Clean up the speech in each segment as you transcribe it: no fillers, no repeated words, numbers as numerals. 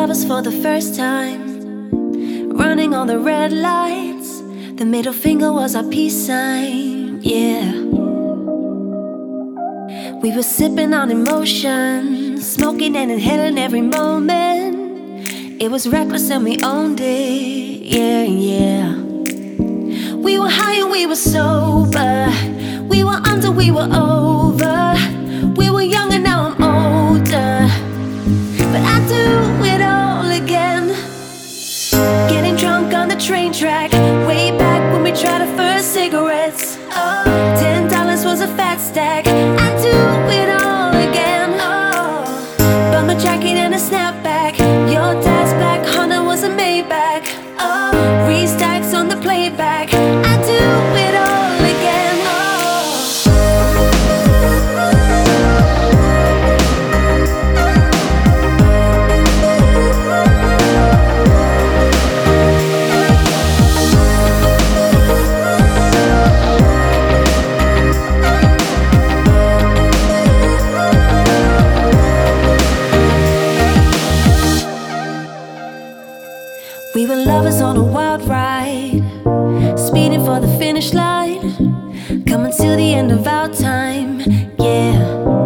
lovers for the first time, running on the red lights. The middle finger was our peace sign, yeah. We were sipping on emotion, smoking and inhaling every moment. It was reckless and we owned it, yeah, yeah. We were high and we were sober, we were under, we were over. We were young and now I'm older, but I'd do it all again. Getting drunk on the train track, way back when we tried our first cigarettes. Oh, $10 was a fat stack. I'd do it all again. Oh, bought my jacket and a snapback. Your dad's black Honda was a Maybach. Oh, restacks on the playback. I'd do it all again. We were lovers on a wild ride, speeding for the finish line, coming to the end of our time, yeah.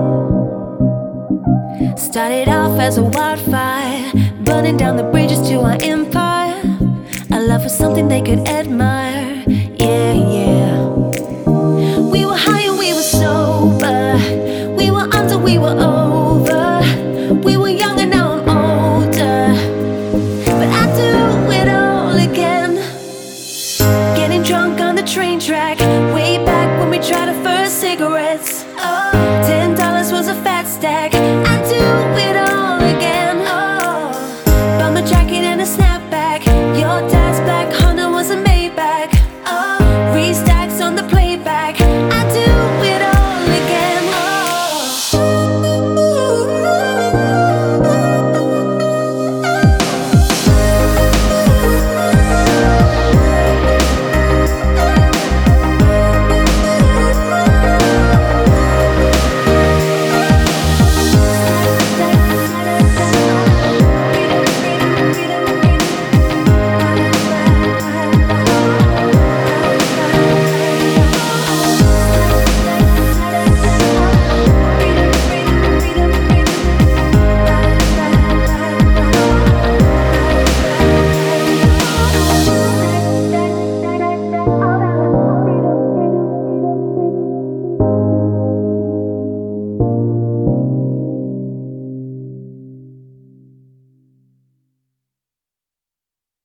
Started off as a wildfire, burning down the bridges to our empire. Our love was something they could admire, yeah, yeah. We were high and we were sober, we were under, we were over. We were young and now I'm older, but I do it all again. Getting drunk on the train track, way back when we tried our first cigarettes. Oh, $10 was a fat stack. I do it all